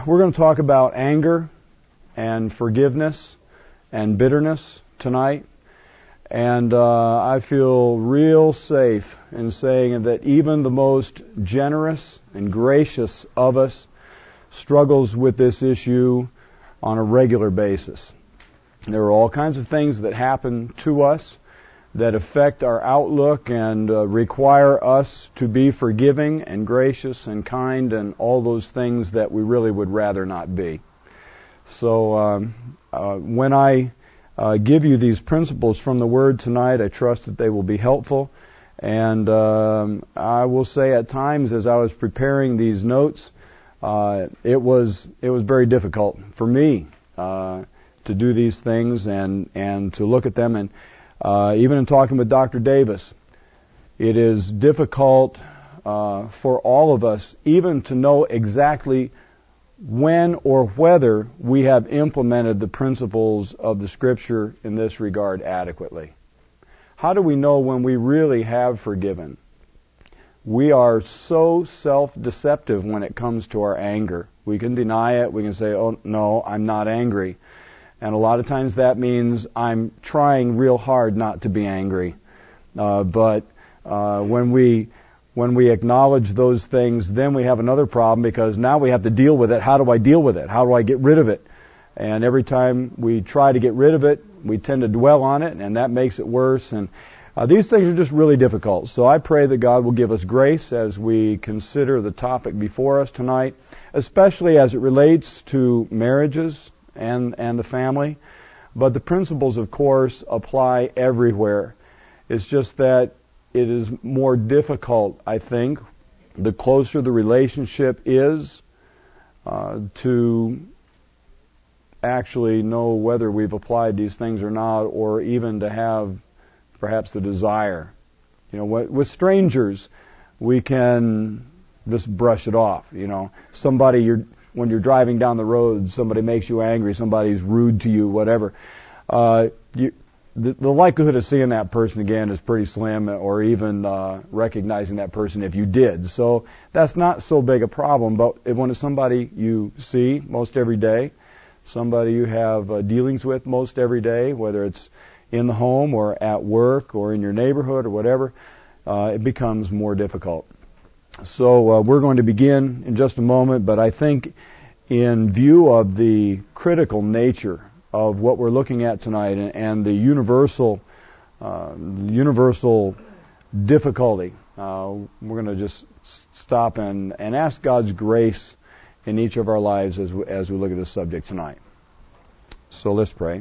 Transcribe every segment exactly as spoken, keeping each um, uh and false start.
we're going to talk about anger and forgiveness and bitterness tonight. And uh, I feel real safe in saying that even the most generous and gracious of us struggles with this issue on a regular basis. There are all kinds of things that happen to us that affect our outlook and uh, require us to be forgiving and gracious and kind and all those things that we really would rather not be. So um, uh, when I uh, give you these principles from the Word tonight, I trust that they will be helpful. And um, I will say at times as I was preparing these notes, uh, it was it was very difficult for me uh, to do these things and, and to look at them. And Uh, even in talking with Doctor Davis, it is difficult uh, for all of us even to know exactly when or whether we have implemented the principles of the Scripture in this regard adequately. How do we know when we really have forgiven? We are so self-deceptive when it comes to our anger. We can deny it. We can say, oh, no, I'm not angry. And a lot of times that means I'm trying real hard not to be angry. Uh, but uh, when we when we acknowledge those things, then we have another problem because now we have to deal with it. How do I deal with it? How do I get rid of it? And every time we try to get rid of it, we tend to dwell on it, and that makes it worse. And uh, these things are just really difficult. So I pray that God will give us grace as we consider the topic before us tonight, especially as it relates to marriages and and the family. But the principles, of course, apply everywhere. It's just that it is more difficult, I think, the closer the relationship is, uh, to actually know whether we've applied these things or not, or even to have perhaps the desire. You know, with strangers, we can just brush it off. You know, somebody you're when you're driving down the road, somebody makes you angry, somebody's rude to you, whatever, uh, you, the, the likelihood of seeing that person again is pretty slim, or even uh, recognizing that person if you did. So that's not so big a problem. But if, when it's somebody you see most every day, somebody you have uh, dealings with most every day, whether it's in the home or at work or in your neighborhood or whatever, uh, it becomes more difficult. So uh, we're going to begin in just a moment, but I think in view of the critical nature of what we're looking at tonight and, and the universal uh, universal difficulty, uh, we're going to just stop and, and ask God's grace in each of our lives as we, as we look at this subject tonight. So let's pray.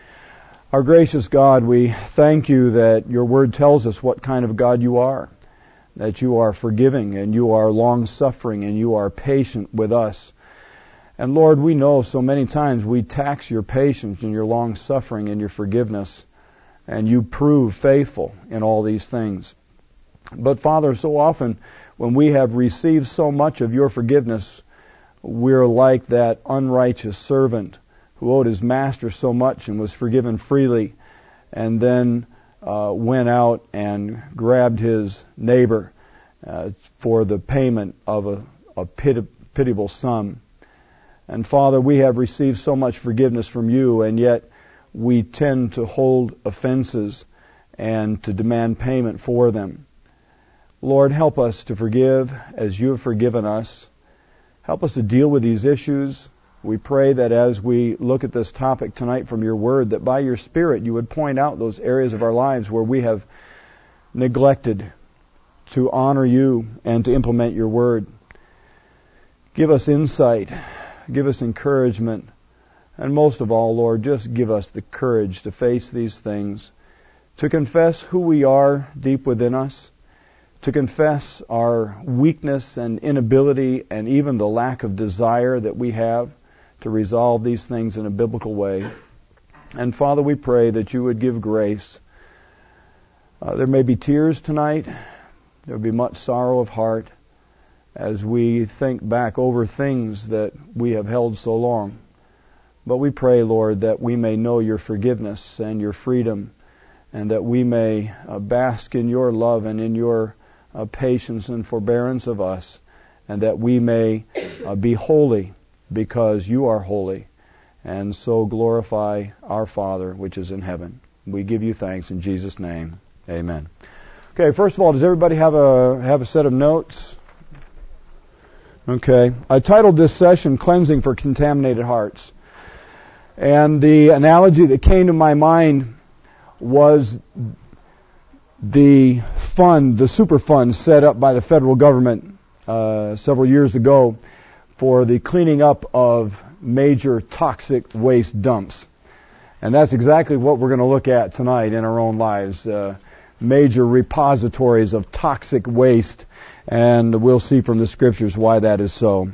Our gracious God, we thank you that your word tells us what kind of God you are, that you are forgiving and you are long-suffering and you are patient with us. And Lord, we know so many times we tax your patience and your long-suffering and your forgiveness, and you prove faithful in all these things. But Father, so often when we have received so much of your forgiveness, we're like that unrighteous servant who owed his master so much and was forgiven freely, and then Uh, went out and grabbed his neighbor uh, for the payment of a, a piti- pitiable sum. And Father, we have received so much forgiveness from you, and yet we tend to hold offenses and to demand payment for them. Lord, help us to forgive as you have forgiven us. Help us to deal with these issues. We pray that as we look at this topic tonight from your word, that by your Spirit you would point out those areas of our lives where we have neglected to honor you and to implement your word. Give us insight, give us encouragement, and most of all, Lord, just give us the courage to face these things, to confess who we are deep within us, to confess our weakness and inability and even the lack of desire that we have to resolve these things in a biblical way. And Father, we pray that you would give grace. Uh, there may be tears tonight. There will be much sorrow of heart as we think back over things that we have held so long. But we pray, Lord, that we may know your forgiveness and your freedom, and that we may uh, bask in your love and in your uh, patience and forbearance of us, and that we may uh, be holy because you are holy, and so glorify our Father which is in heaven. We give you thanks in Jesus' name. Amen. Okay, first of all, does everybody have a have a set of notes? Okay. I titled this session Cleansing for Contaminated Hearts. And the analogy that came to my mind was the fund, the super fund set up by the federal government uh, several years ago for the cleaning up of major toxic waste dumps. And that's exactly what we're going to look at tonight in our own lives, uh, major repositories of toxic waste, and we'll see from the Scriptures why that is so.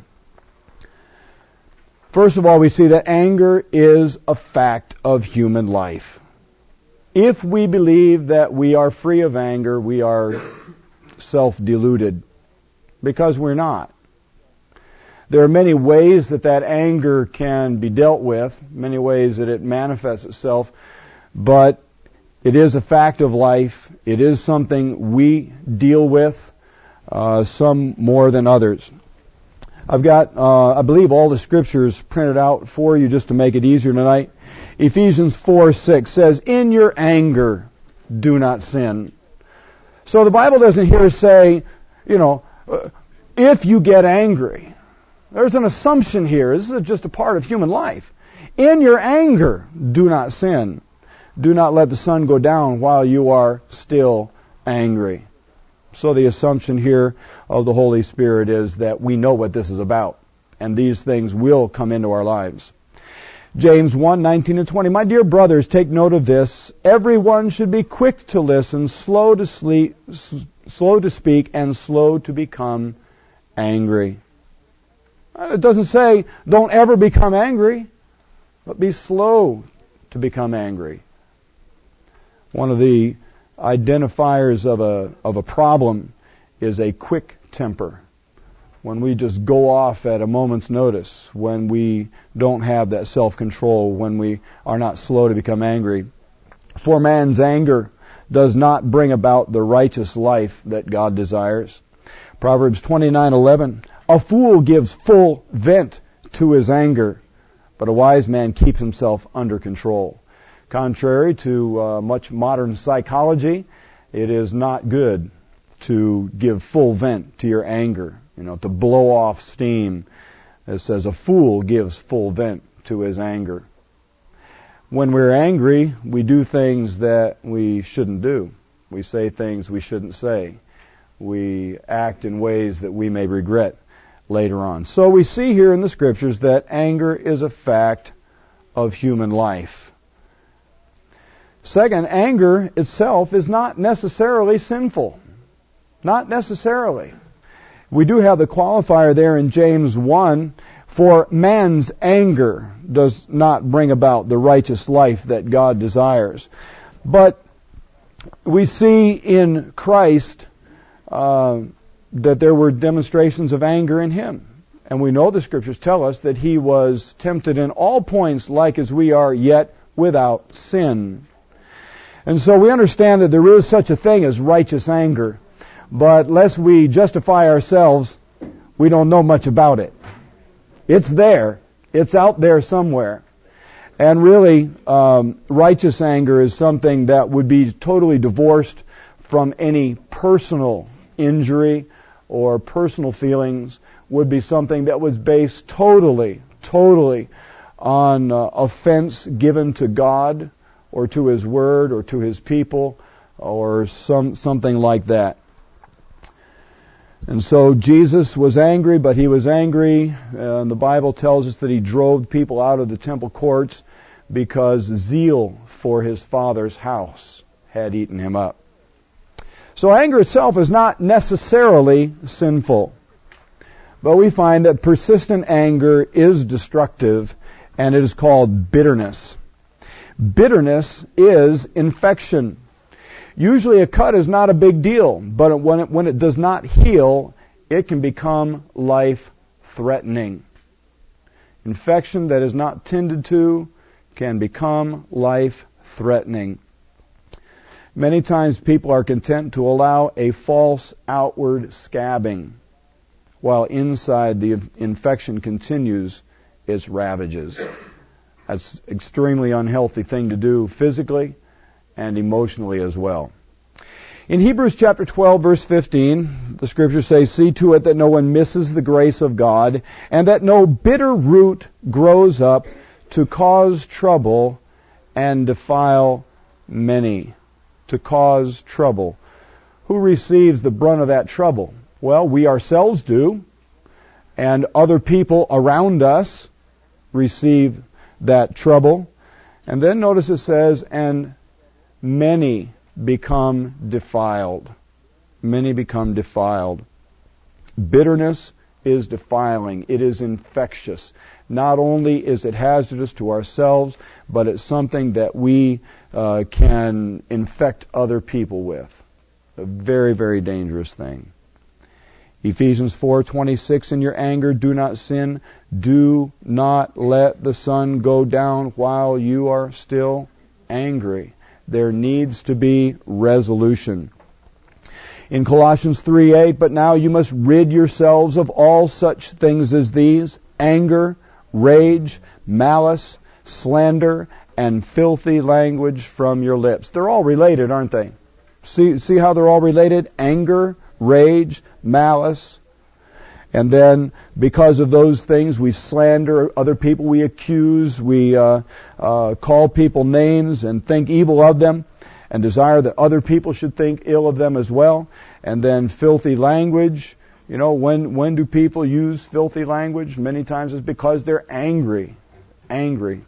First of all, we see that anger is a fact of human life. If we believe that we are free of anger, we are self-deluded, because we're not. There are many ways that that anger can be dealt with, many ways that it manifests itself, but it is a fact of life. It is something we deal with, uh, some more than others. I've got, uh, I believe, all the Scriptures printed out for you just to make it easier tonight. Ephesians four six says, "In your anger, do not sin." So the Bible doesn't here say, you know, uh, if you get angry. There's an assumption here. This is just a part of human life. In your anger, do not sin. Do not let the sun go down while you are still angry. So the assumption here of the Holy Spirit is that we know what this is about, and these things will come into our lives. James one nineteen and twenty, "My dear brothers, take note of this. Everyone should be quick to listen, slow to sleep, slow to speak, and slow to become angry." It doesn't say don't ever become angry, but be slow to become angry. One of the identifiers of a of a problem is a quick temper. When we just go off at a moment's notice, when we don't have that self-control, when we are not slow to become angry. For man's anger does not bring about the righteous life that God desires. Proverbs twenty-nine eleven, "A fool gives full vent to his anger, but a wise man keeps himself under control." Contrary to uh, much modern psychology, it is not good to give full vent to your anger, you know, to blow off steam. It says a fool gives full vent to his anger. When we're angry, we do things that we shouldn't do. We say things we shouldn't say. We act in ways that we may regret later on. So we see here in the Scriptures that anger is a fact of human life. Second, anger itself is not necessarily sinful. Not necessarily. We do have the qualifier there in James one, "For man's anger does not bring about the righteous life that God desires." But we see in Christ uh, that there were demonstrations of anger in Him. And we know the Scriptures tell us that He was tempted in all points like as we are, yet without sin. And so we understand that there is such a thing as righteous anger. But lest we justify ourselves, we don't know much about it. It's there. It's out there somewhere. And really, um, righteous anger is something that would be totally divorced from any personal injury or personal feelings, would be something that was based totally, totally on uh, offense given to God or to His Word or to His people or some something like that. And so Jesus was angry, but He was angry, and the Bible tells us that He drove people out of the temple courts because zeal for His Father's house had eaten Him up. So anger itself is not necessarily sinful, but we find that persistent anger is destructive, and it is called bitterness. Bitterness is infection. Usually a cut is not a big deal, but when it, when it does not heal, it can become life-threatening. Infection that is not tended to can become life-threatening. Many times people are content to allow a false outward scabbing, while inside the infection continues its ravages. That's an extremely unhealthy thing to do physically and emotionally as well. In Hebrews chapter twelve, verse fifteen, the scriptures say, "See to it that no one misses the grace of God, and that no bitter root grows up to cause trouble and defile many." To cause trouble. Who receives the brunt of that trouble? Well, we ourselves do, and other people around us receive that trouble. And then notice it says, and many become defiled. Many become defiled. Bitterness is defiling. It is infectious. Not only is it hazardous to ourselves, but it's something that we uh, can infect other people with. A very, very dangerous thing. Ephesians four twenty-six, "In your anger do not sin. Do not let the sun go down while you are still angry." There needs to be resolution. In Colossians three eight, "But now you must rid yourselves of all such things as these: anger, rage, malice, slander, and filthy language from your lips." They're all related, aren't they? See, see how they're all related? Anger, rage, malice. And then, because of those things, we slander other people, we accuse, we uh, uh, call people names and think evil of them, and desire that other people should think ill of them as well. And then filthy language. You know, when when do people use filthy language? Many times it's because they're angry. Angry.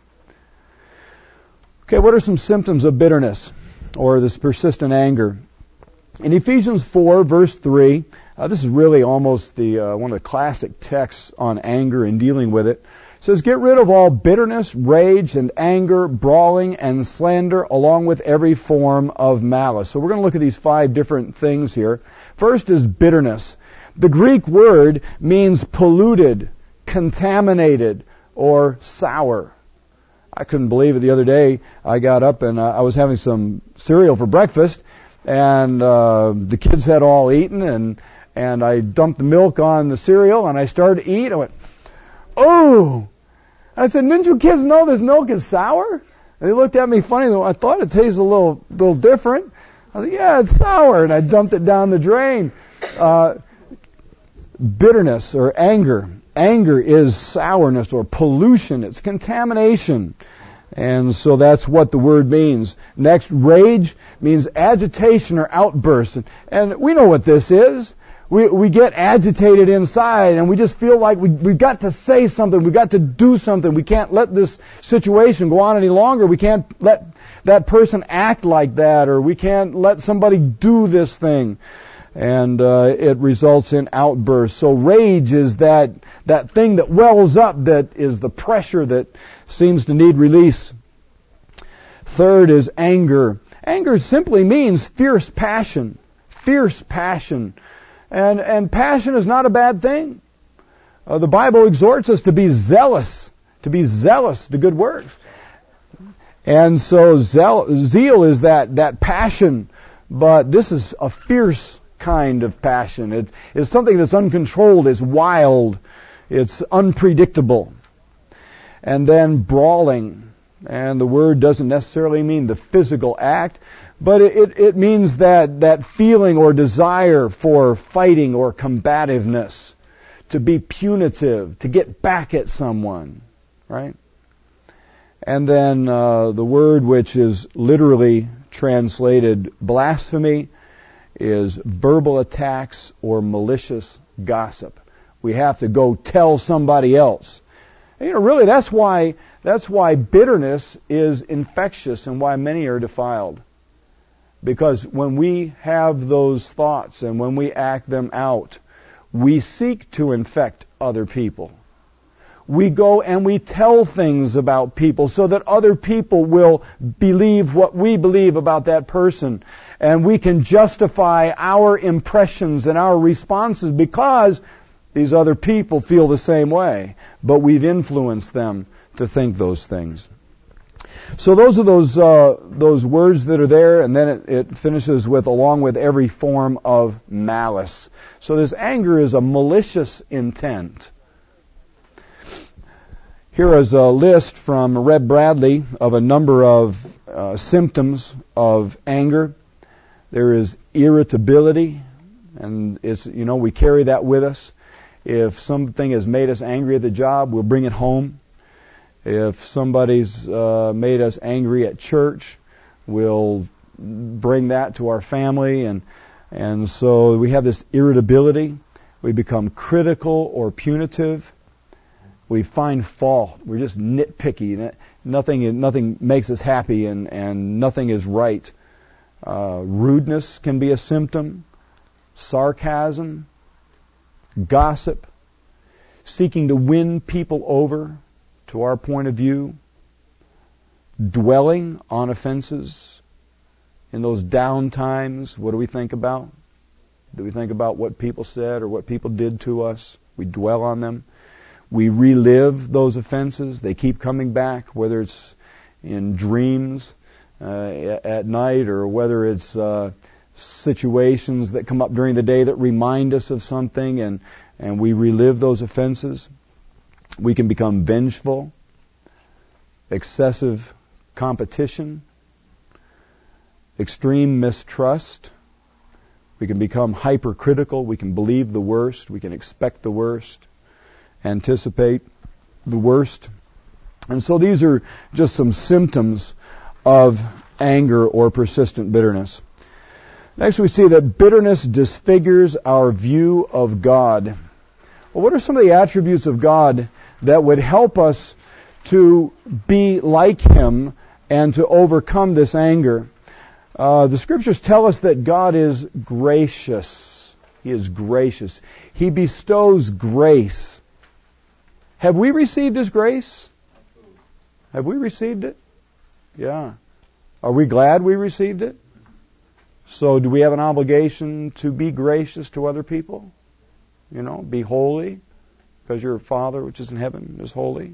Okay, what are some symptoms of bitterness or this persistent anger? In Ephesians four, verse three, uh, this is really almost the uh, one of the classic texts on anger and dealing with it. It says, "Get rid of all bitterness, rage, and anger, brawling, and slander, along with every form of malice." So we're going to look at these five different things here. First is bitterness. The Greek word means polluted, contaminated, or sour. I couldn't believe it the other day. I got up and uh, I was having some cereal for breakfast, and uh, the kids had all eaten, and and I dumped the milk on the cereal, and I started to eat. I went, "Oh!" I said, "Didn't you kids know this milk is sour?" And they looked at me funny. I thought it tasted a little little different. I said, "Yeah, it's sour," and I dumped it down the drain. Uh, bitterness or anger. Anger is sourness or pollution. It's contamination. And so that's what the word means. Next, rage means agitation or outburst. And, and we know what this is. We we get agitated inside, and we just feel like we, we've got to say something. We've got to do something. We can't let this situation go on any longer. We can't let that person act like that, or we can't let somebody do this thing. And uh, it results in outbursts. So rage is that that thing that wells up, that is the pressure that seems to need release. Third is anger. Anger simply means fierce passion. Fierce passion. And and passion is not a bad thing. Uh, the Bible exhorts us to be zealous, to be zealous to good works. And so zeal, zeal is that, that passion, but this is a fierce kind of passion. It is something that's uncontrolled, it's wild, it's unpredictable. And then brawling. And the word doesn't necessarily mean the physical act, but it, it, it means that, that feeling or desire for fighting or combativeness, to be punitive, to get back at someone, right? And then uh, the word which is literally translated blasphemy is verbal attacks or malicious gossip. We have to go tell somebody else. And, you know, really, that's why that's why bitterness is infectious and why many are defiled. Because when we have those thoughts and when we act them out, we seek to infect other people. We go and we tell things about people so that other people will believe what we believe about that person. And we can justify our impressions and our responses because these other people feel the same way. But we've influenced them to think those things. So those are those uh, those words that are there, and then it, it finishes with, along with every form of malice. So this anger is a malicious intent. Here is a list from Red Bradley of a number of uh, symptoms of anger. There is irritability, and it's, you know, we carry that with us. If something has made us angry at the job, we'll bring it home. If somebody's uh, made us angry at church, we'll bring that to our family, and and so we have this irritability. We become critical or punitive. We find fault. We're just nitpicky. Nothing nothing makes us happy, and, and nothing is right. Uh, rudeness can be a symptom. Sarcasm, gossip, seeking to win people over to our point of view, dwelling on offenses. In those down times, what do we think about? Do we think about what people said or what people did to us? We dwell on them. We relive those offenses. They keep coming back, whether it's in dreams uh, at night, or whether it's uh, situations that come up during the day that remind us of something, and, and we relive those offenses. We can become vengeful, excessive competition, extreme mistrust. We can become hypercritical. We can believe the worst. We can expect the worst, anticipate the worst. And so these are just some symptoms of anger or persistent bitterness. Next, we see that bitterness disfigures our view of God. Well, what are some of the attributes of God that would help us to be like Him and to overcome this anger? Uh, the Scriptures tell us that God is gracious. He is gracious. He bestows grace. Have we received His grace? Have we received it? Yeah. Are we glad we received it? So do we have an obligation to be gracious to other people? You know, be holy, because your Father which is in heaven is holy.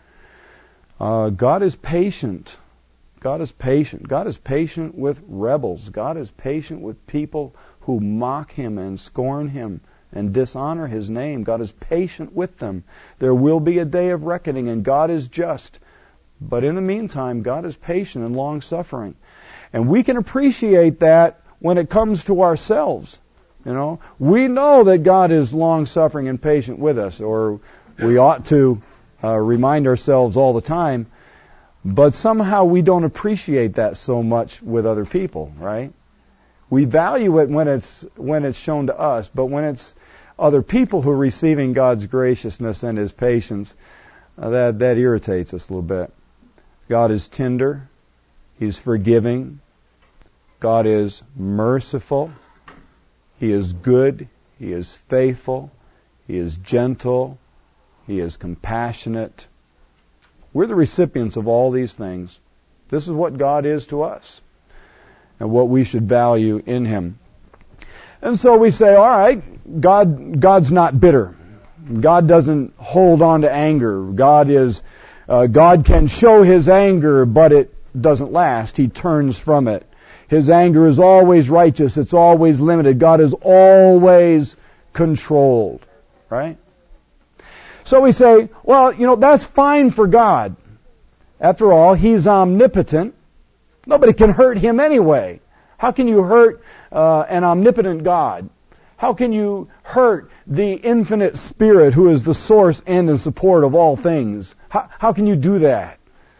Uh, God is patient. God is patient. God is patient with rebels. God is patient with people who mock Him and scorn Him and dishonor His name. God is patient with them. There will be a day of reckoning, and God is just. But in the meantime, God is patient and long-suffering. And we can appreciate that when it comes to ourselves. You know, we know that God is long-suffering and patient with us, or we ought to uh, remind ourselves all the time. But somehow we don't appreciate that so much with other people, right? We value it when it's when it's shown to us, but when it's other people who are receiving God's graciousness and His patience, uh, that that irritates us a little bit. God is tender. He's forgiving. God is merciful. He is good. He is faithful. He is gentle. He is compassionate. We're the recipients of all these things. This is what God is to us and what we should value in Him. And so we say, all right, God, God's not bitter. God doesn't hold on to anger. God is, uh, God can show His anger, but it doesn't last. He turns from it. His anger is always righteous. It's always limited. God is always controlled. Right? So we say, well, you know, that's fine for God. After all, He's omnipotent. Nobody can hurt Him anyway. How can you hurt uh, an omnipotent God? How can you hurt the infinite Spirit who is the source and the support of all things? How, how can you do that?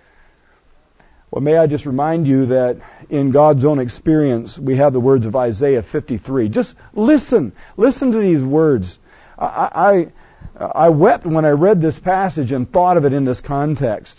Well, may I just remind you that in God's own experience, we have the words of Isaiah fifty-three. Just listen. Listen to these words. I, I, I wept when I read this passage and thought of it in this context.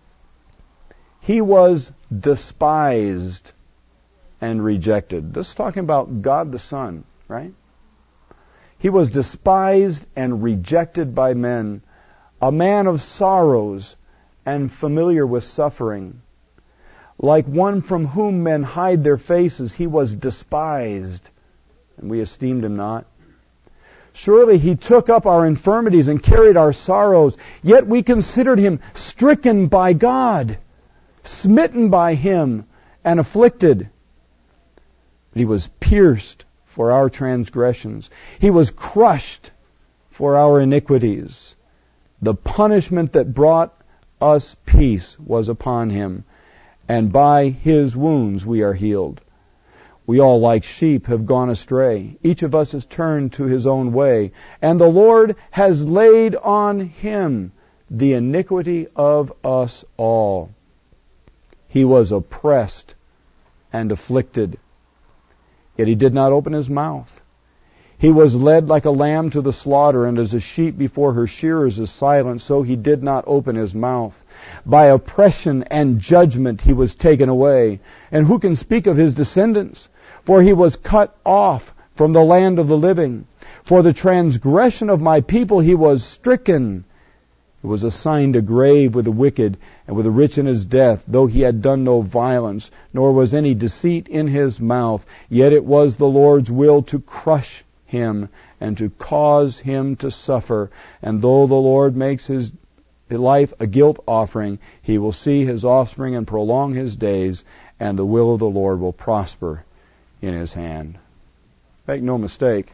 He was despised and rejected. This is talking about God the Son, right? He was despised and rejected by men, a man of sorrows and familiar with suffering. Like one from whom men hide their faces, He was despised, and we esteemed Him not. Surely He took up our infirmities and carried our sorrows, yet we considered Him stricken by God, smitten by Him, and afflicted. But He was pierced for our transgressions. He was crushed for our iniquities. The punishment that brought us peace was upon him, and by his wounds we are healed. We all like sheep have gone astray. Each of us has turned to his own way, and the Lord has laid on him the iniquity of us all. He was oppressed and afflicted, yet he did not open his mouth. He was led like a lamb to the slaughter, and as a sheep before her shearers is silent, so he did not open his mouth. By oppression and judgment he was taken away. And who can speak of his descendants? For he was cut off from the land of the living. For the transgression of my people he was stricken. He was assigned a grave with the wicked and with the rich in his death, though he had done no violence, nor was any deceit in his mouth. Yet it was the Lord's will to crush him and to cause him to suffer. And though the Lord makes his life a guilt offering, he will see his offspring and prolong his days, and the will of the Lord will prosper in his hand. Make no mistake,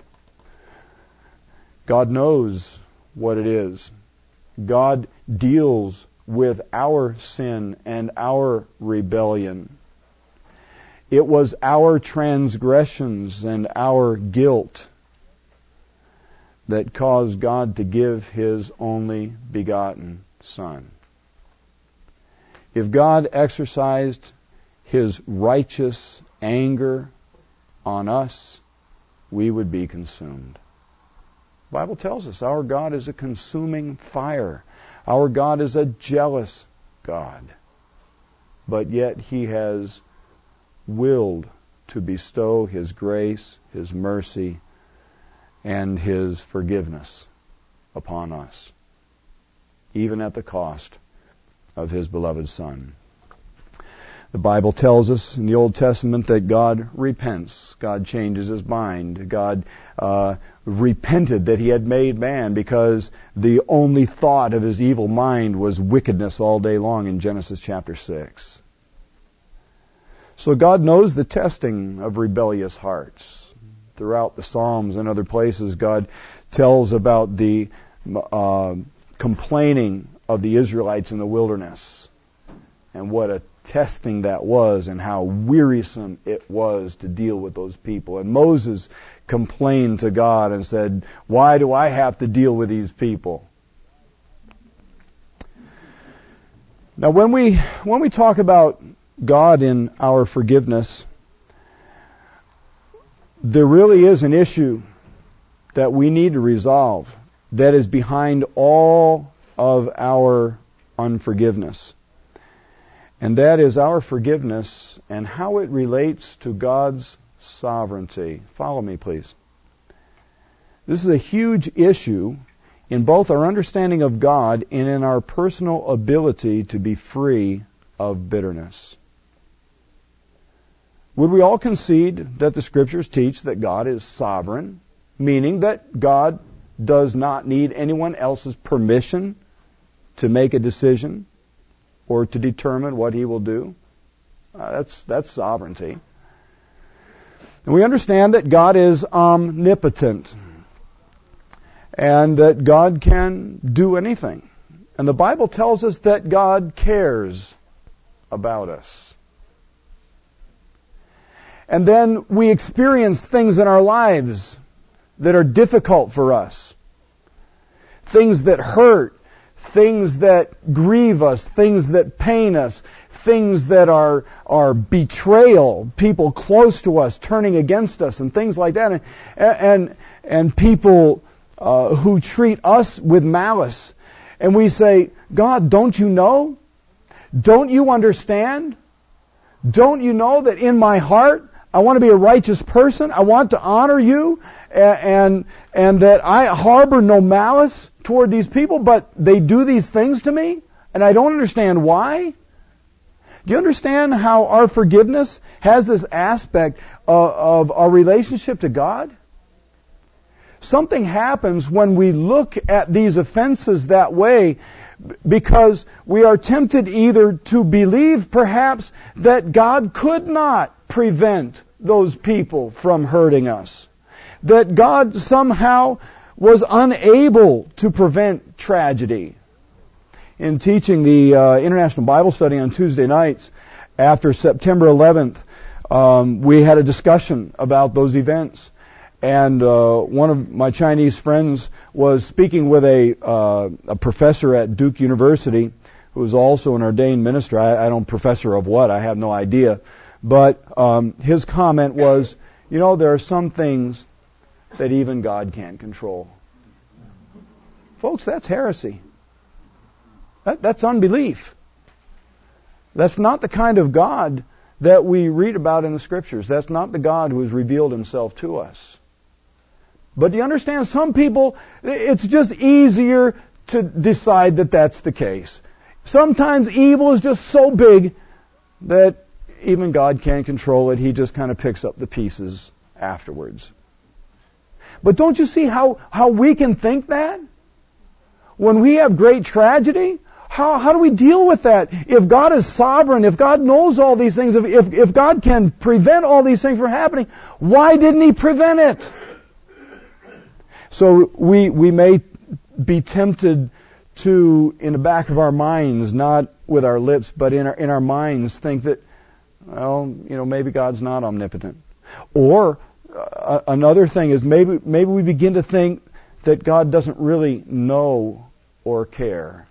God knows what it is. God deals with our sin and our rebellion. It was our transgressions and our guilt that caused God to give his only begotten Son. If God exercised his righteous anger on us, we would be consumed. The Bible tells us our God is a consuming fire. Our God is a jealous God. But yet he has willed to bestow his grace, his mercy, and his forgiveness upon us, even at the cost of his beloved Son. The Bible tells us in the Old Testament that God repents. God changes his mind. God uh, repented that he had made man, because the only thought of his evil mind was wickedness all day long in Genesis chapter six. So God knows the testing of rebellious hearts. Throughout the Psalms and other places, God tells about the uh, complaining of the Israelites in the wilderness, and what a testing that was, and how wearisome it was to deal with those people. And Moses complained to God and said, "Why do I have to deal with these people?" Now, when we when we talk about God in our forgiveness, there really is an issue that we need to resolve that is behind all of our unforgiveness. And that is our forgiveness and how it relates to God's sovereignty. Follow me, please. This is a huge issue in both our understanding of God and in our personal ability to be free of bitterness. Would we all concede that the Scriptures teach that God is sovereign, meaning that God does not need anyone else's permission to make a decision or to determine what he will do? Uh, that's that's sovereignty. And we understand that God is omnipotent and that God can do anything. And the Bible tells us that God cares about us. And then we experience things in our lives that are difficult for us. Things that hurt, things that grieve us, things that pain us, things that are, are betrayal, people close to us turning against us and things like that. And, and, and people uh, who treat us with malice. And we say, "God, don't you know? Don't you understand? Don't you know that in my heart I want to be a righteous person. I want to honor you, and, and and that I harbor no malice toward these people, but they do these things to me, and I don't understand why." Do you understand how our forgiveness has this aspect of, of our relationship to God? Something happens when we look at these offenses that way, because we are tempted either to believe perhaps that God could not prevent those people from hurting us, that God somehow was unable to prevent tragedy. in teaching the uh, International Bible Study on Tuesday nights after September eleventh, um, we had a discussion about those events. And uh, one of my Chinese friends was speaking with a, uh, a professor at Duke University who is also an ordained minister. I, I don't professor of what, I have no idea. But um, his comment was, you know, there are some things that even God can't control. Folks, that's heresy. That, that's unbelief. That's not the kind of God that we read about in the Scriptures. That's not the God who has revealed Himself to us. But do you understand, some people, it's just easier to decide that that's the case. Sometimes evil is just so big that even God can't control it. He just kind of picks up the pieces afterwards. But don't you see how, how we can think that? When we have great tragedy, how, how do we deal with that? If God is sovereign, if God knows all these things, if, if, if God can prevent all these things from happening, why didn't He prevent it? So we we may be tempted to, in the back of our minds, not with our lips, but in our in our minds, think that, well, you know, maybe God's not omnipotent. Or uh, another thing is maybe maybe we begin to think that God doesn't really know or care.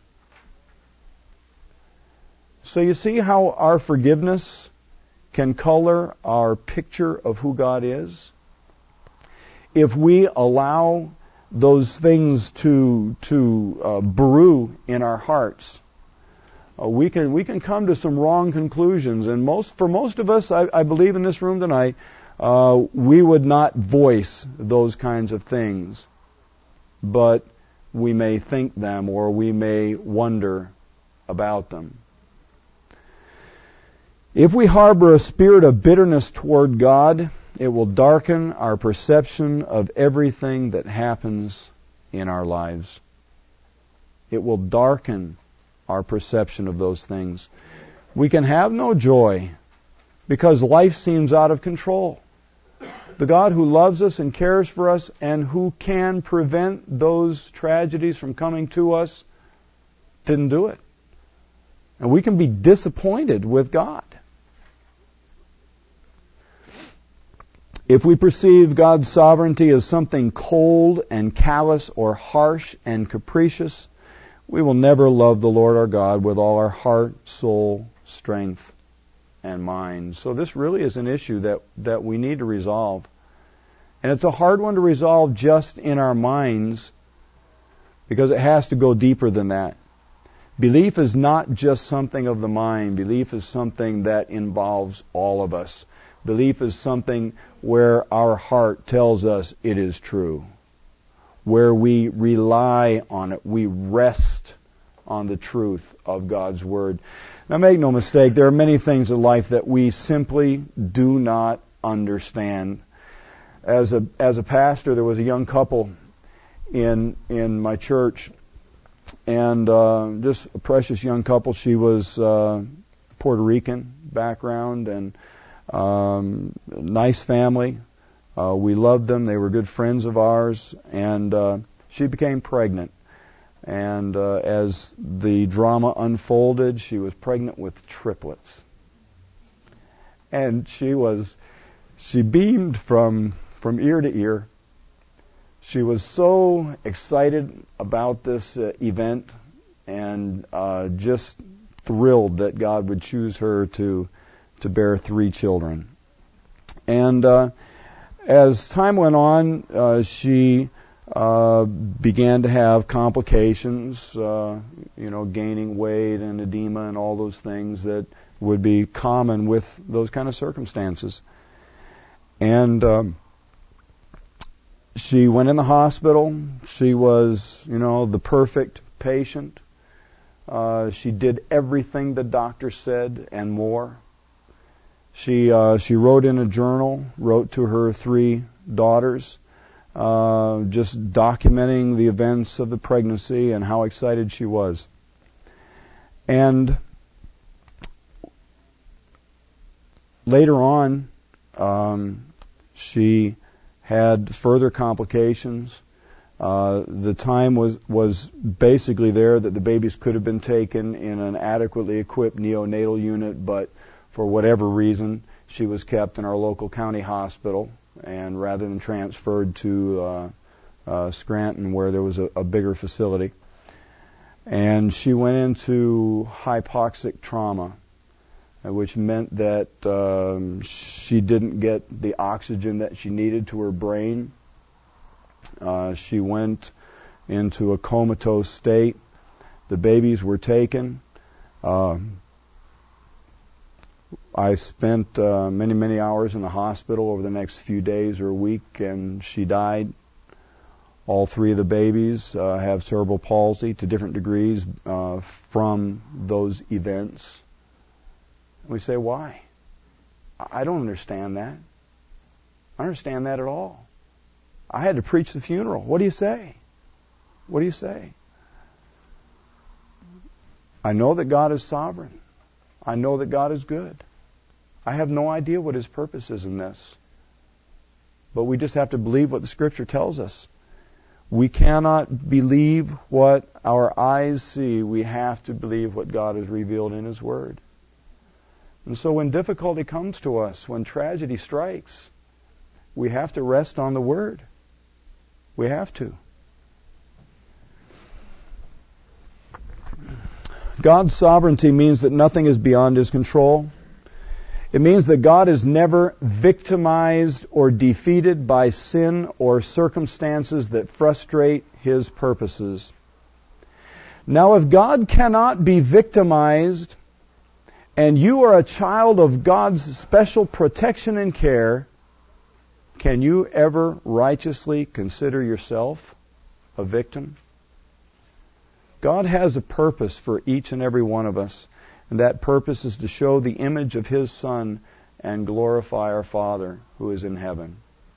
So you see how our forgiveness can color our picture of who God is? If we allow those things to to uh, brew in our hearts, uh, we can we can come to some wrong conclusions. And most for most of us, I, I believe in this room tonight, uh, we would not voice those kinds of things, but we may think them or we may wonder about them. If we harbor a spirit of bitterness toward God, it will darken our perception of everything that happens in our lives. It will darken our perception of those things. We can have no joy because life seems out of control. The God who loves us and cares for us and who can prevent those tragedies from coming to us didn't do it. And we can be disappointed with God. If we perceive God's sovereignty as something cold and callous or harsh and capricious, we will never love the Lord our God with all our heart, soul, strength, and mind. So this really is an issue that, that we need to resolve. And it's a hard one to resolve just in our minds because it has to go deeper than that. Belief is not just something of the mind. Belief is something that involves all of us. Belief is something where our heart tells us it is true, where we rely on it, we rest on the truth of God's Word. Now make no mistake, there are many things in life that we simply do not understand. As a as a pastor, there was a young couple in in my church, and uh, just a precious young couple. She was uh, Puerto Rican background and Um, nice family. Uh, we loved them. They were good friends of ours. And uh, she became pregnant. And uh, as the drama unfolded, she was pregnant with triplets. And she was, she beamed from from ear to ear. She was so excited about this uh, event and uh, just thrilled that God would choose her to to bear three children. And uh, as time went on, uh, she uh, began to have complications, uh, you know, gaining weight and edema and all those things that would be common with those kind of circumstances. And um, she went in the hospital. She was, you know, the perfect patient. Uh, she did everything the doctor said and more. She uh, she wrote in a journal, wrote to her three daughters, uh, just documenting the events of the pregnancy and how excited she was. And later on, um, she had further complications. Uh, the time was, was basically there that the babies could have been taken in an adequately equipped neonatal unit, but for whatever reason, she was kept in our local county hospital, and rather than transferred to uh, uh, Scranton, where there was a, a bigger facility. And she went into hypoxic trauma, which meant that um, she didn't get the oxygen that she needed to her brain. Uh, she went into a comatose state. The babies were taken. Uh, I spent uh, many, many hours in the hospital over the next few days or a week, and she died. All three of the babies uh, have cerebral palsy to different degrees uh, from those events. We say, why? I don't understand that. I don't understand that at all. I had to preach the funeral. What do you say? What do you say? I know that God is sovereign. I know that God is good. I have no idea what His purpose is in this. But we just have to believe what the Scripture tells us. We cannot believe what our eyes see. We have to believe what God has revealed in His Word. And so when difficulty comes to us, when tragedy strikes, we have to rest on the Word. We have to. God's sovereignty means that nothing is beyond His control. It means that God is never victimized or defeated by sin or circumstances that frustrate His purposes. Now, if God cannot be victimized, and you are a child of God's special protection and care, can you ever righteously consider yourself a victim? God has a purpose for each and every one of us, and that purpose is to show the image of His Son and glorify our Father who is in heaven.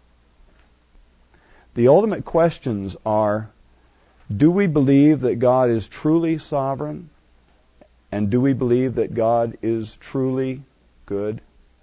The ultimate questions are, do we believe that God is truly sovereign? And do we believe that God is truly good?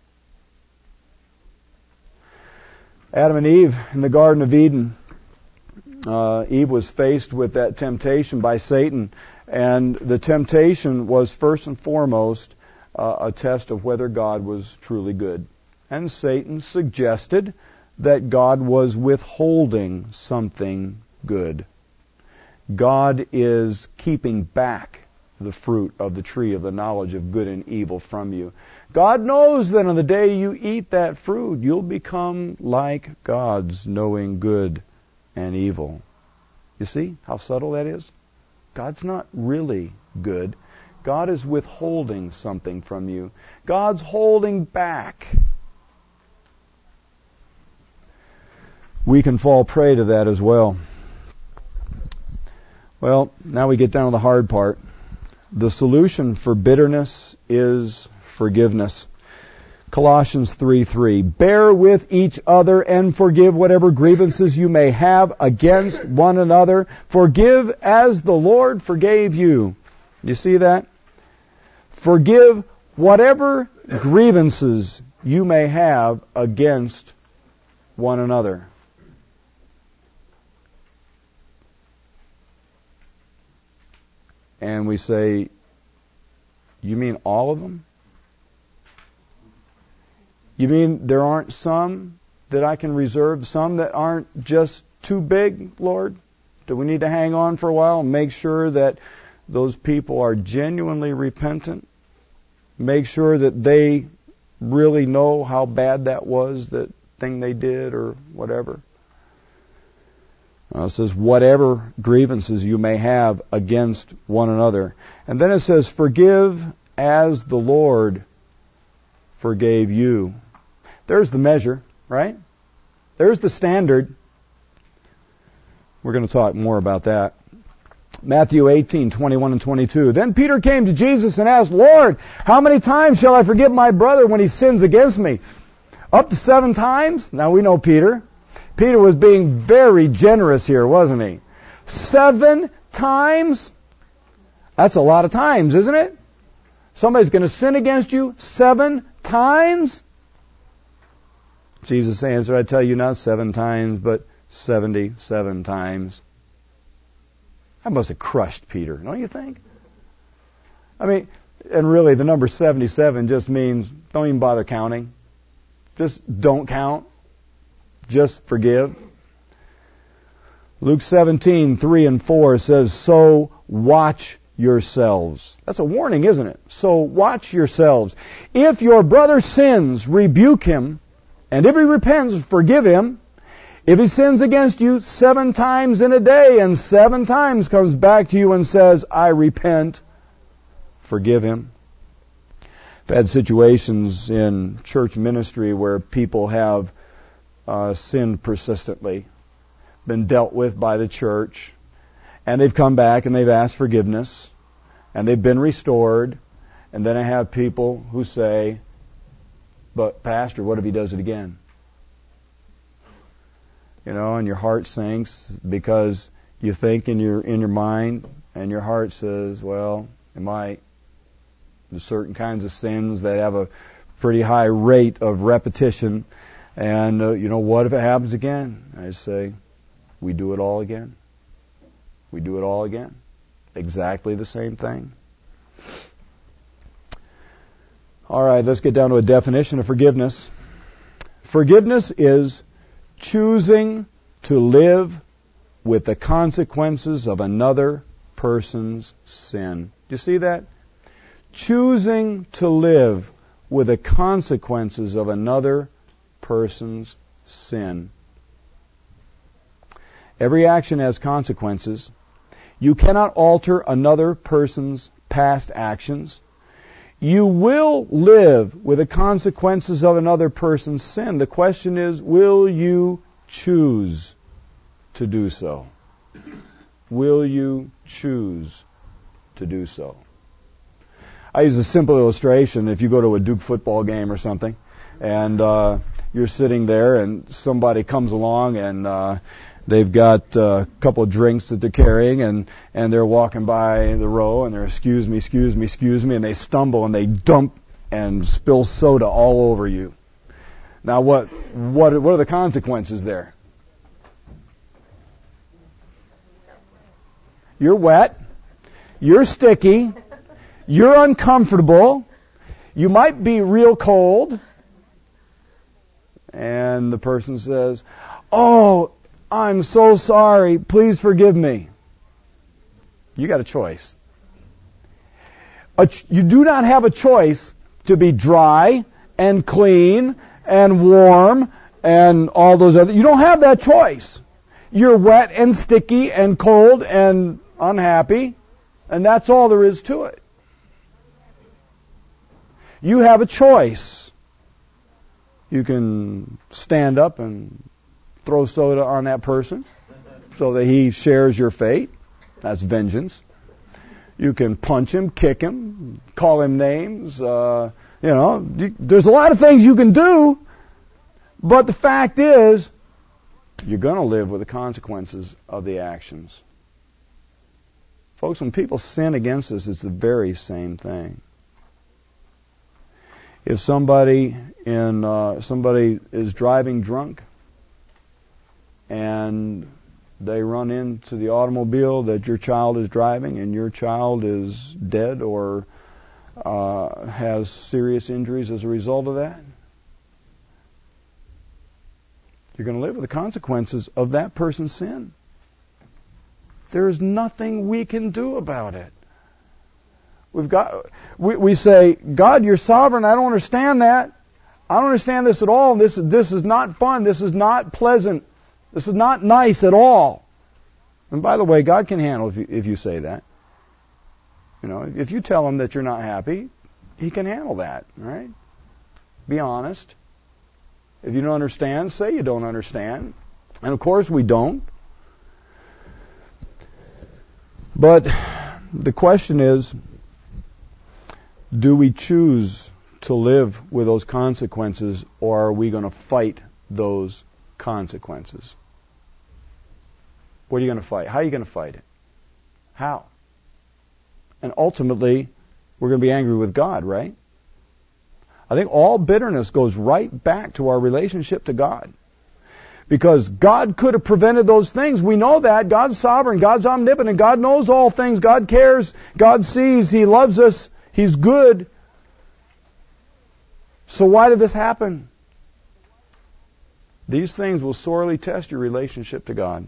Adam and Eve in the Garden of Eden, uh, Eve was faced with that temptation by Satan, and the temptation was first and foremost uh, a test of whether God was truly good. And Satan suggested that God was withholding something good. God is keeping back the fruit of the tree of the knowledge of good and evil from you. God knows that on the day you eat that fruit, you'll become like gods, knowing good and evil. You see how subtle that is? God's not really good. God is withholding something from you. God's holding back. We can fall prey to that as well. Well, now we get down to the hard part. The solution for bitterness is forgiveness. Colossians three three. Bear with each other and forgive whatever grievances you may have against one another. Forgive as the Lord forgave you. You see that? Forgive whatever grievances you may have against one another. And we say, you mean all of them? You mean there aren't some that I can reserve, some that aren't just too big, Lord? Do we need to hang on for a while and make sure that those people are genuinely repentant? Make sure that they really know how bad that was, that thing they did or whatever. Uh, it says, whatever grievances you may have against one another. And then it says, forgive as the Lord forgave you. There's the measure, right? There's the standard. We're going to talk more about that. Matthew eighteen, twenty-one and twenty-two. Then Peter came to Jesus and asked, Lord, how many times shall I forgive my brother when he sins against me? Up to seven times? Now we know Peter. Peter was being very generous here, wasn't he? Seven times? That's a lot of times, isn't it? Somebody's going to sin against you seven times? Jesus answered, I tell you not seven times, but seventy-seven times That must have crushed Peter, don't you think? I mean, and really the number seventy-seven just means don't even bother counting. Just don't count. Just forgive. Luke seventeen, three and four says, so watch yourselves. That's a warning, isn't it? So watch yourselves. If your brother sins, rebuke him, and if he repents, forgive him. If he sins against you seven times in a day, and seven times comes back to you and says, I repent, forgive him. I've had situations in church ministry where people have uh, sinned persistently, been dealt with by the church, and they've come back and they've asked forgiveness, and they've been restored, and then I have people who say, but Pastor, what if he does it again? You know, and your heart sinks because you think in your in your mind, and your heart says, well, it might. There's certain kinds of sins that have a pretty high rate of repetition, and uh, you know, what if it happens again? I say, we do it all again. We do it all again. Exactly the same thing. All right, let's get down to a definition of forgiveness. Forgiveness is choosing to live with the consequences of another person's sin. Do you see that? Choosing to live with the consequences of another person's sin. Every action has consequences. You cannot alter another person's past actions. You will live with the consequences of another person's sin. The question is, will you choose to do so? Will you choose to do so? I use a simple illustration. If you go to a Duke football game or something, and uh, you're sitting there, and somebody comes along, and uh, they've got a couple of drinks that they're carrying, and, and they're walking by the row, and they're, excuse me, excuse me, excuse me, and they stumble, and they dump and spill soda all over you. Now, what what what are the consequences there? You're wet. You're sticky. You're uncomfortable. You might be real cold. And the person says, oh, I'm so sorry. Please forgive me. You got a choice. A ch- you do not have a choice to be dry and clean and warm and all those other. You don't have that choice. You're wet and sticky and cold and unhappy, and that's all there is to it. You have a choice. You can stand up and throw soda on that person so that he shares your fate. That's vengeance. You can punch him, kick him, call him names. Uh, you know, you, there's a lot of things you can do, but the fact is, you're going to live with the consequences of the actions. Folks, when people sin against us, it's the very same thing. If somebody in uh, somebody is driving drunk and they run into the automobile that your child is driving and your child is dead or uh, has serious injuries as a result of that, you're going to live with the consequences of that person's sin. There is nothing we can do about it. We've got. We, we say, God, you're sovereign. I don't understand that. I don't understand this at all. This this is not fun. This is not pleasant. This is not nice at all. And by the way, God can handle if you, if you say that. You know, if you tell him that you're not happy, he can handle that. Right? Be honest. If you don't understand, say you don't understand. And of course we don't. But the question is, do we choose to live with those consequences, or are we going to fight those consequences? What are you going to fight? How are you going to fight it? How? And ultimately, we're going to be angry with God, right? I think all bitterness goes right back to our relationship to God. Because God could have prevented those things. We know that. God's sovereign. God's omnipotent. God knows all things. God cares. God sees. He loves us. He's good. So why did this happen? These things will sorely test your relationship to God.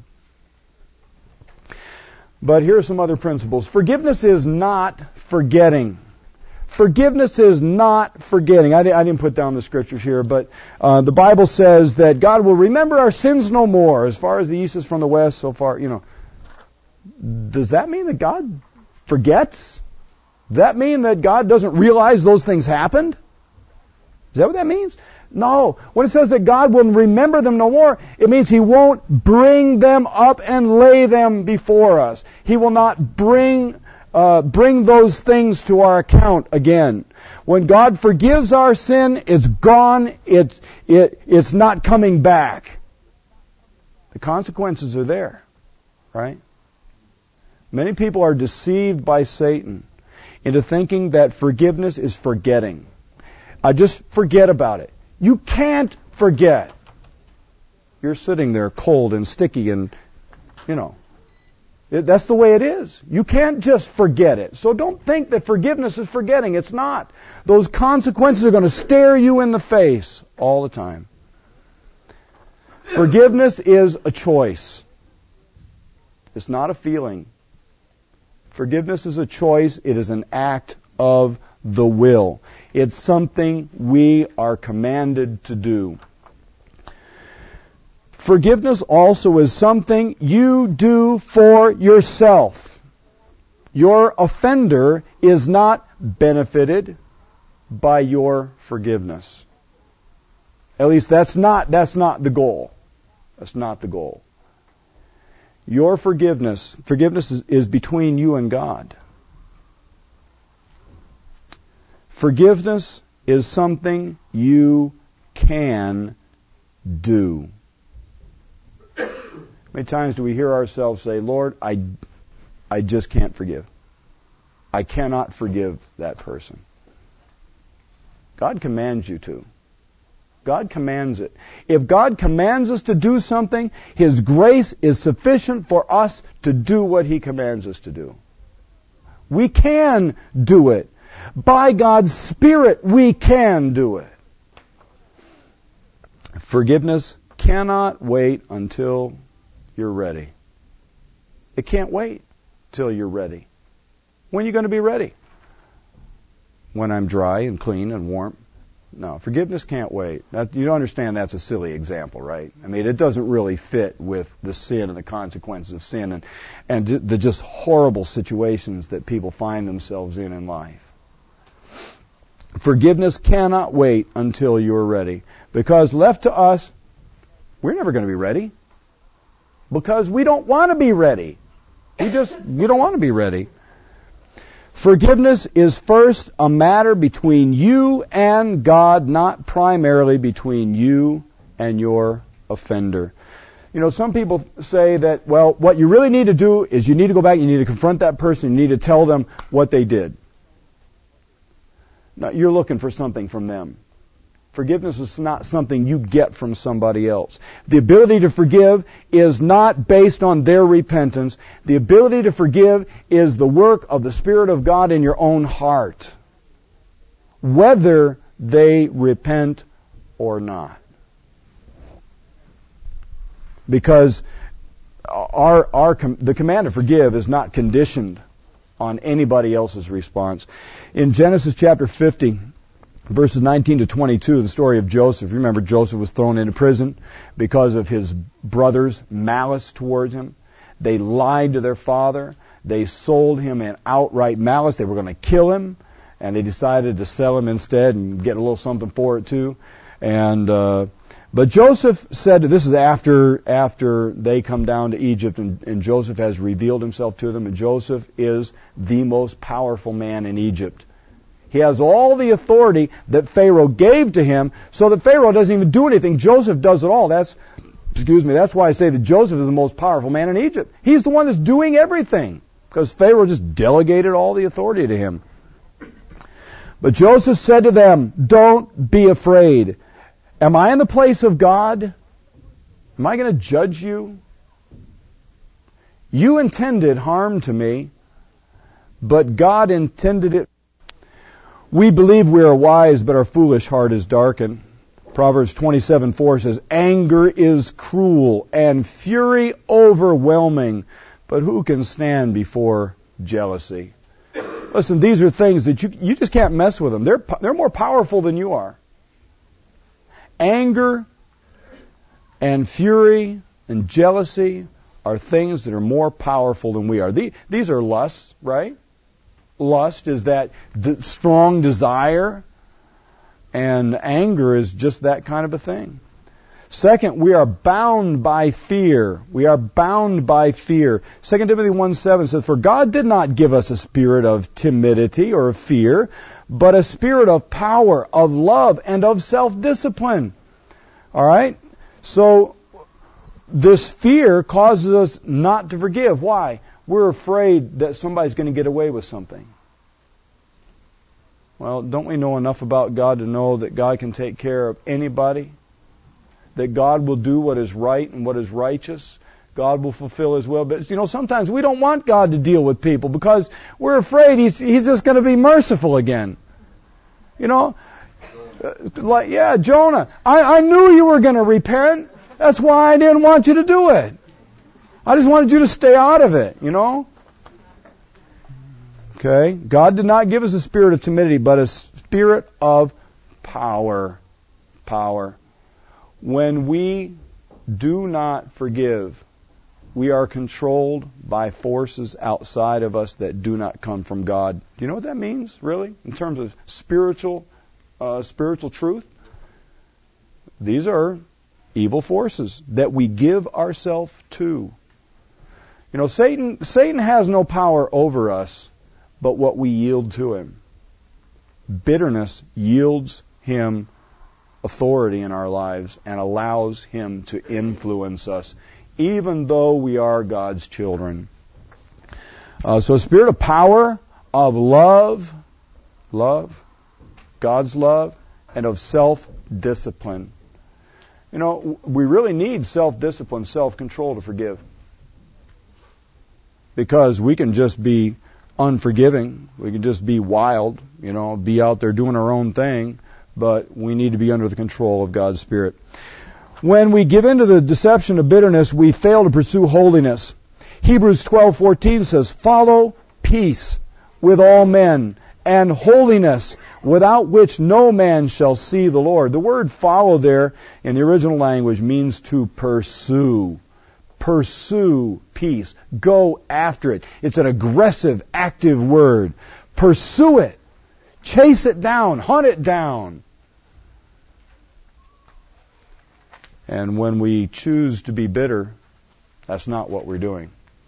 But here are some other principles. Forgiveness is not forgetting. Forgiveness is not forgetting. I, I didn't put down the scriptures here, but uh, the Bible says that God will remember our sins no more. As far as the east is from the west, so far, you know. Does that mean that God forgets? Does that mean that God doesn't realize those things happened? Is that what that means? No. When it says that God will remember them no more, it means He won't bring them up and lay them before us. He will not bring Uh, bring those things to our account again. When God forgives our sin, it's gone. It's it it's not coming back. The consequences are there, right? Many people are deceived by Satan into thinking that forgiveness is forgetting. I just forget about it. You can't forget. You're sitting there cold and sticky and, you know, that's the way it is. You can't just forget it. So don't think that forgiveness is forgetting. It's not. Those consequences are going to stare you in the face all the time. Forgiveness is a choice. It's not a feeling. Forgiveness is a choice. It is an act of the will. It's something we are commanded to do. Forgiveness also is something you do for yourself. Your offender is not benefited by your forgiveness. At least that's not that's not the goal. That's not the goal. Your forgiveness, forgiveness is, is between you and God. Forgiveness is something you can do. How many times do we hear ourselves say, Lord, I, I just can't forgive. I cannot forgive that person. God commands you to. God commands it. If God commands us to do something, His grace is sufficient for us to do what He commands us to do. We can do it. By God's Spirit, we can do it. Forgiveness cannot wait until you're ready. It can't wait till you're ready. When are you going to be ready? When I'm dry and clean and warm? No, forgiveness can't wait. That, you don't understand that's a silly example, right? I mean, it doesn't really fit with the sin and the consequences of sin and, and the just horrible situations that people find themselves in in life. Forgiveness cannot wait until you're ready. Because left to us, we're never going to be ready. Because we don't want to be ready. We just, we don't want to be ready. Forgiveness is first a matter between you and God, not primarily between you and your offender. You know, some people say that, well, what you really need to do is you need to go back, you need to confront that person, you need to tell them what they did. Now, you're looking for something from them. Forgiveness is not something you get from somebody else. The ability to forgive is not based on their repentance. The ability to forgive is the work of the Spirit of God in your own heart, whether they repent or not. Because our, our, the command to forgive is not conditioned on anybody else's response. In Genesis chapter fifty, verses nineteen to twenty-two, the story of Joseph. Remember, Joseph was thrown into prison because of his brothers' malice towards him. They lied to their father. They sold him in outright malice. They were going to kill him, and they decided to sell him instead and get a little something for it too. And uh, but Joseph said, this is after after they come down to Egypt, and, and Joseph has revealed himself to them, and Joseph is the most powerful man in Egypt. He has all the authority that Pharaoh gave to him, so that Pharaoh doesn't even do anything. Joseph does it all. That's, excuse me, that's why I say that Joseph is the most powerful man in Egypt. He's the one that's doing everything, because Pharaoh just delegated all the authority to him. But Joseph said to them, "Don't be afraid. Am I in the place of God? Am I going to judge you? You intended harm to me, but God intended it. We believe we are wise, but our foolish heart is darkened. Proverbs twenty-seven four says, anger is cruel and fury overwhelming, but who can stand before jealousy? Listen, these are things that you you just can't mess with them. They're they're more powerful than you are. Anger and fury and jealousy are things that are more powerful than we are. These are lusts, right? Lust is that strong desire, and anger is just that kind of a thing. Second, we are bound by fear. We are bound by fear. Second Timothy one seven says, for God did not give us a spirit of timidity or of fear, but a spirit of power, of love, and of self-discipline. All right? So, this fear causes us not to forgive. Why? We're afraid that somebody's going to get away with something. Well, don't we know enough about God to know that God can take care of anybody? That God will do what is right and what is righteous. God will fulfill His will. But, you know, sometimes we don't want God to deal with people because we're afraid He's, he's just going to be merciful again. You know? Like, yeah, Jonah, I, I knew you were going to repent. That's why I didn't want you to do it. I just wanted you to stay out of it, you know? Okay? God did not give us a spirit of timidity, but a spirit of power. Power. When we do not forgive, we are controlled by forces outside of us that do not come from God. Do you know what that means, really, in terms of spiritual, uh, spiritual truth? These are evil forces that we give ourselves to. You know, Satan, Satan has no power over us, but what we yield to him. Bitterness yields him authority in our lives and allows him to influence us, even though we are God's children. Uh, so a spirit of power, of love, love, God's love, and of self-discipline. You know, we really need self-discipline, self-control to forgive. Because we can just be unforgiving. We can just be wild, you know, be out there doing our own thing. But we need to be under the control of God's Spirit. When we give in to the deception of bitterness, we fail to pursue holiness. Hebrews twelve fourteen says, follow peace with all men and holiness, without which no man shall see the Lord. The word follow there in the original language means to pursue. Pursue peace. Go after it. It's an aggressive, active word. Pursue it. Chase it down. Hunt it down. And when we choose to be bitter, that's not what we're doing.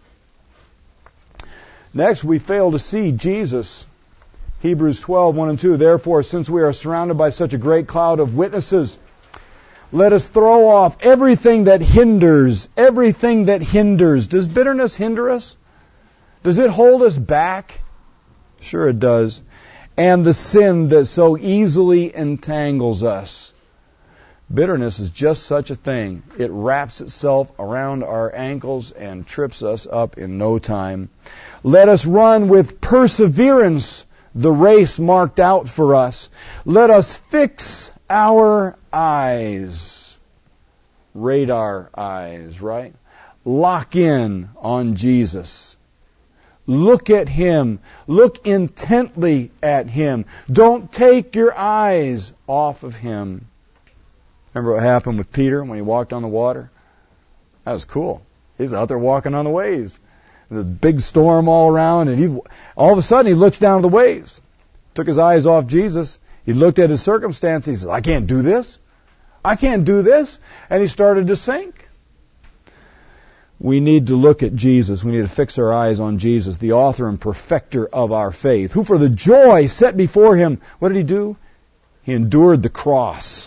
Next, we fail to see Jesus. Hebrews twelve, one and two. Therefore, since we are surrounded by such a great cloud of witnesses, let us throw off everything that hinders, everything that hinders. Does bitterness hinder us? Does it hold us back? Sure it does. And the sin that so easily entangles us. Bitterness is just such a thing. It wraps itself around our ankles and trips us up in no time. Let us run with perseverance the race marked out for us. Let us fix our eyes. Radar eyes, right? Lock in on Jesus. Look at Him. Look intently at Him. Don't take your eyes off of Him. Remember what happened with Peter when he walked on the water? That was cool. He's out there walking on the waves. There's a big storm all around, and he, all of a sudden he looks down at the waves. Took his eyes off Jesus. He looked at his circumstances. He says, I can't do this. I can't do this. And he started to sink. We need to look at Jesus. We need to fix our eyes on Jesus, the author and perfecter of our faith, who for the joy set before Him, what did He do? He endured the cross.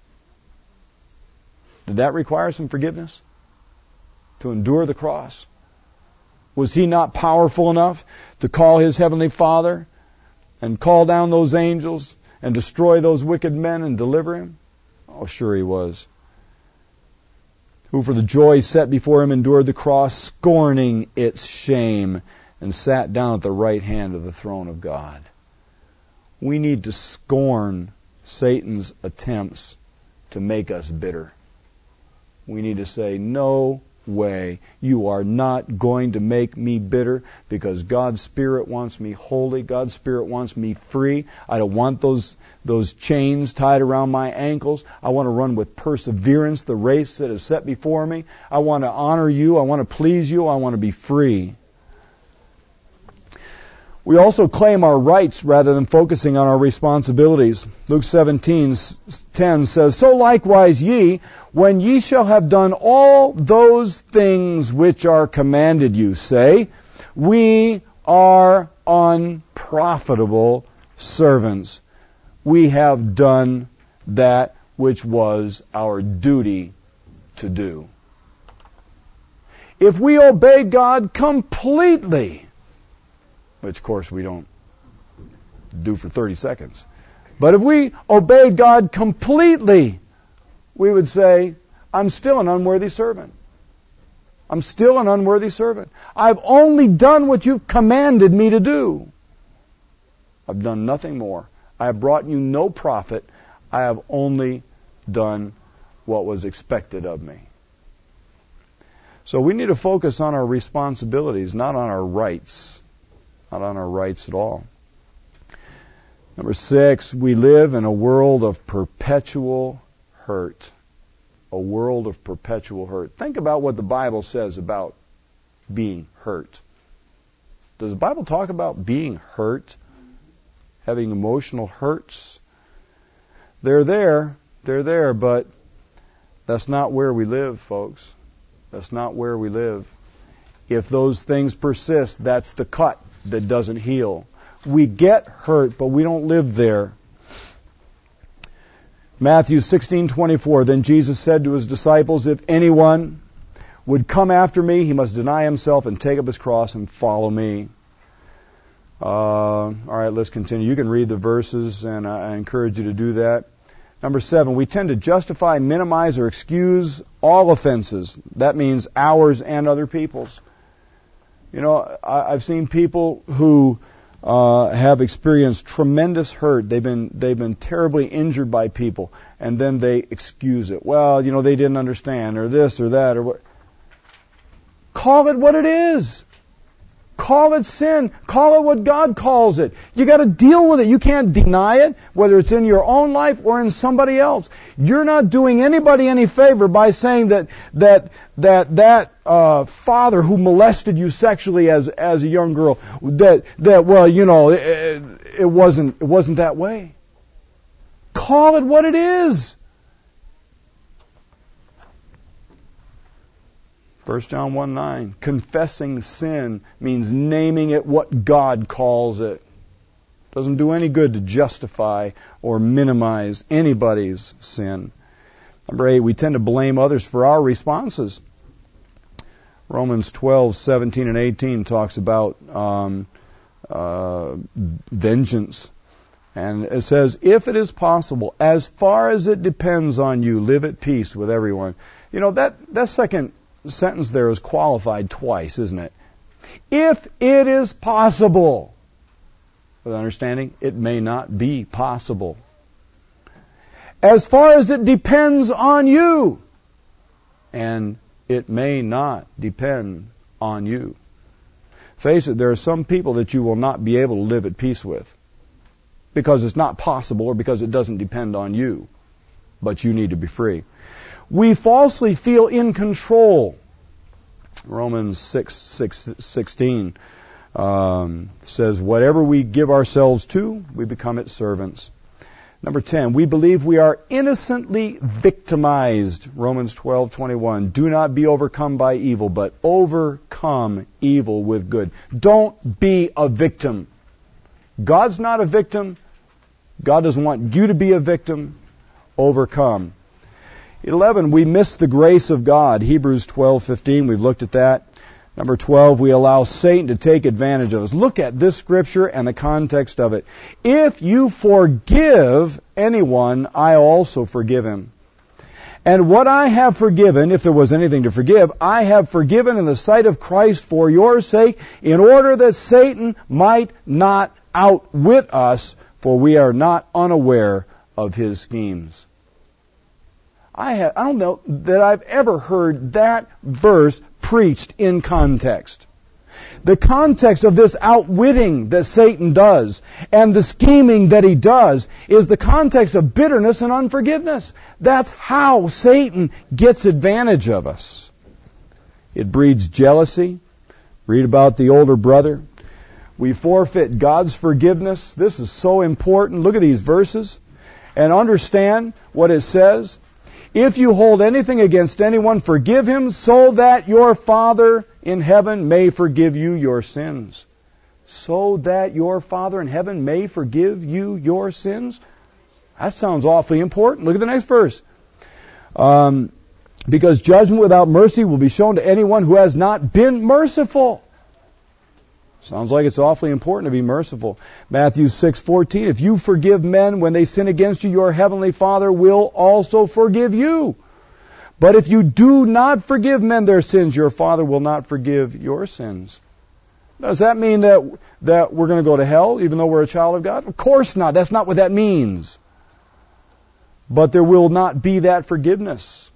Did that require some forgiveness? To endure the cross? Was He not powerful enough to call His heavenly Father and call down those angels and destroy those wicked men and deliver Him? Oh, sure He was. who for the joy set before him endured the cross, scorning its shame, and sat down at the right hand of the throne of God. We need to scorn Satan's attempts to make us bitter. We need to say, no way. You are not going to make me bitter, because God's Spirit wants me holy. God's Spirit wants me free. I don't want those those chains tied around my ankles. I want to run with perseverance the race that is set before me. I want to honor you. I want to please you. I want to be free. We also claim our rights rather than focusing on our responsibilities. Luke seventeen ten says, so likewise ye, when ye shall have done all those things which are commanded you, say, we are unprofitable servants. We have done that which was our duty to do. If we obey God completely, which, of course, we don't do for thirty seconds. But if we obey God completely, we would say, I'm still an unworthy servant. I'm still an unworthy servant. I've only done what you've commanded me to do. I've done nothing more. I have brought you no profit. I have only done what was expected of me. So we need to focus on our responsibilities, not on our rights. Not on our rights at all. Number six, we live in a world of perpetual hurt. A world of perpetual hurt. Think about what the Bible says about being hurt. Does the Bible talk about being hurt? Having emotional hurts? They're there. They're there, but that's not where we live, folks. That's not where we live. If those things persist, that's the cut that doesn't heal. We get hurt, but we don't live there. Matthew sixteen twenty-four, then Jesus said to his disciples, if anyone would come after me, he must deny himself and take up his cross and follow me. Uh, all right, let's continue. You can read the verses, and I encourage you to do that. Number seven, we tend to justify, minimize, or excuse all offenses. That means ours and other people's. You know, I've seen people who uh, have experienced tremendous hurt. They've been they've been terribly injured by people, and then they excuse it. Well, you know, they didn't understand, or this, or that, or what. Call it what it is. Call it sin. Call it what God calls it. You got to deal with it. You can't deny it, whether it's in your own life or in somebody else. You're not doing anybody any favor by saying that that that that uh, father who molested you sexually as as a young girl, that that well, you know, it, it wasn't it wasn't that way. Call it what it is. First John one nine, confessing sin means naming it what God calls it. Doesn't do any good to justify or minimize anybody's sin. Number eight, we tend to blame others for our responses. Romans twelve seventeen and eighteen talks about um, uh, vengeance. And it says, if it is possible, as far as it depends on you, live at peace with everyone. You know, that, that second sentence there is qualified twice, isn't it? If it is possible. With understanding, it may not be possible. As far as it depends on you. And it may not depend on you. Face it, there are some people that you will not be able to live at peace with. Because it's not possible or because it doesn't depend on you. But you need to be free. We falsely feel in control. Romans six sixteen um, says, whatever we give ourselves to, we become its servants. Number ten, we believe we are innocently victimized. Romans twelve twenty-one, do not be overcome by evil, but overcome evil with good. Don't be a victim. God's not a victim. God doesn't want you to be a victim. Overcome. eleven, we miss the grace of God. Hebrews twelve fifteen, we've looked at that. Number twelve, we allow Satan to take advantage of us. Look at this scripture and the context of it. If you forgive anyone, I also forgive him. And what I have forgiven, if there was anything to forgive, I have forgiven in the sight of Christ for your sake, in order that Satan might not outwit us, for we are not unaware of his schemes. I have, I don't know that I've ever heard that verse preached in context. The context of this outwitting that Satan does and the scheming that he does is the context of bitterness and unforgiveness. That's how Satan gets advantage of us. It breeds jealousy. Read about the older brother. We forfeit God's forgiveness. This is so important. Look at these verses and understand what it says. If you hold anything against anyone, forgive him, so that your Father in heaven may forgive you your sins. So that your Father in heaven may forgive you your sins? That sounds awfully important. Look at the next verse. Um, because judgment without mercy will be shown to anyone who has not been merciful. Sounds like it's awfully important to be merciful. Matthew six fourteen, if you forgive men when they sin against you, your heavenly Father will also forgive you. But if you do not forgive men their sins, your Father will not forgive your sins. Does that mean that, that we're going to go to hell even though we're a child of God? Of course not. That's not what that means. But there will not be that forgiveness.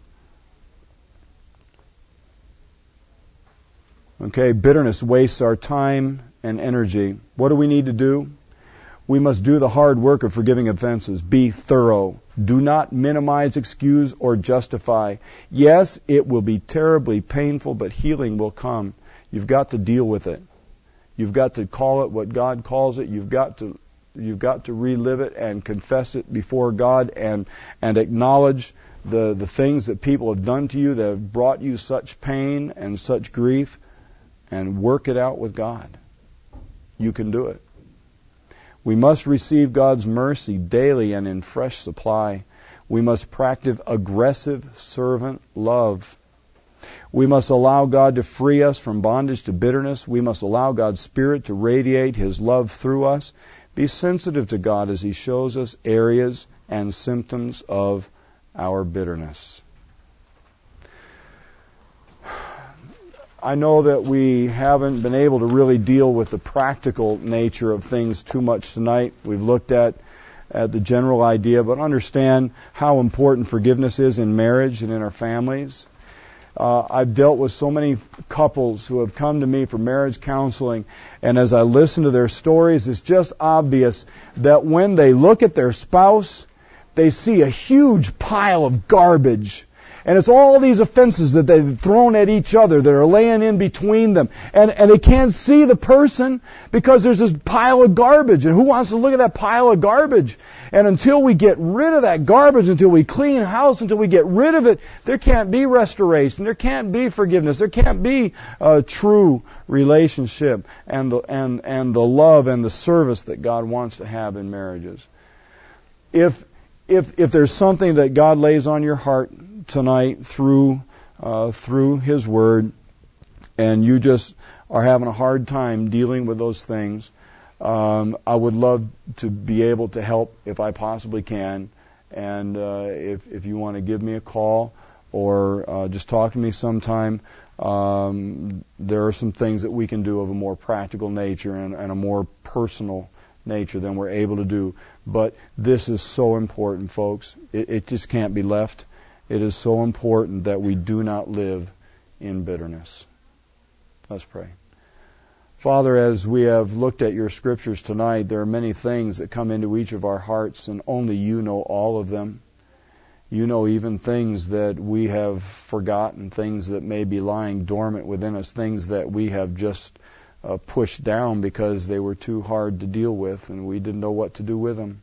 Okay, bitterness wastes our time and energy. What do we need to do? We must do the hard work of forgiving offenses. Be thorough. Do not minimize, excuse, or justify. Yes, it will be terribly painful, but healing will come. You've got to deal with it. You've got to call it what God calls it. You've got to you've got to relive it and confess it before God and and acknowledge the, the things that people have done to you that have brought you such pain and such grief. And work it out with God. You can do it. We must receive God's mercy daily and in fresh supply. We must practice aggressive servant love. We must allow God to free us from bondage to bitterness. We must allow God's Spirit to radiate His love through us. Be sensitive to God as He shows us areas and symptoms of our bitterness. I know that we haven't been able to really deal with the practical nature of things too much tonight. We've looked at, at the general idea, but understand how important forgiveness is in marriage and in our families. Uh, I've dealt with so many couples who have come to me for marriage counseling, and as I listen to their stories, it's just obvious that when they look at their spouse, they see a huge pile of garbage. And it's all these offenses that they've thrown at each other that are laying in between them. And, and they can't see the person because there's this pile of garbage. And who wants to look at that pile of garbage? And until we get rid of that garbage, until we clean house, until we get rid of it, there can't be restoration. There can't be forgiveness. There can't be a true relationship and the, and, and the love and the service that God wants to have in marriages. If, if, if there's something that God lays on your heart tonight through uh, through His Word, and you just are having a hard time dealing with those things, um, I would love to be able to help if I possibly can. And uh, if if you want to give me a call or uh, just talk to me sometime, um, there are some things that we can do of a more practical nature and, and a more personal nature than we're able to do. But this is so important, folks. It, it just can't be left. It is so important that we do not live in bitterness. Let's pray. Father, as we have looked at your scriptures tonight, there are many things that come into each of our hearts, and only you know all of them. You know even things that we have forgotten, things that may be lying dormant within us, things that we have just uh, pushed down because they were too hard to deal with and we didn't know what to do with them.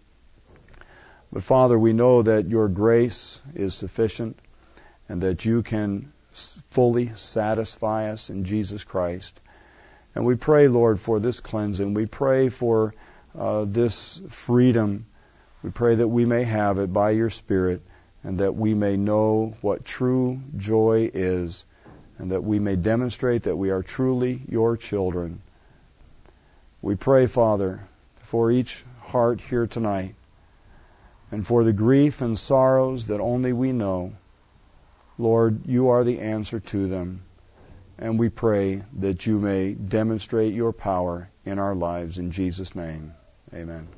But Father, we know that your grace is sufficient and that you can fully satisfy us in Jesus Christ. And we pray, Lord, for this cleansing. We pray for uh, this freedom. We pray that we may have it by your Spirit and that we may know what true joy is and that we may demonstrate that we are truly your children. We pray, Father, for each heart here tonight, and for the grief and sorrows that only we know. Lord, you are the answer to them. And we pray that you may demonstrate your power in our lives. In Jesus' name, amen.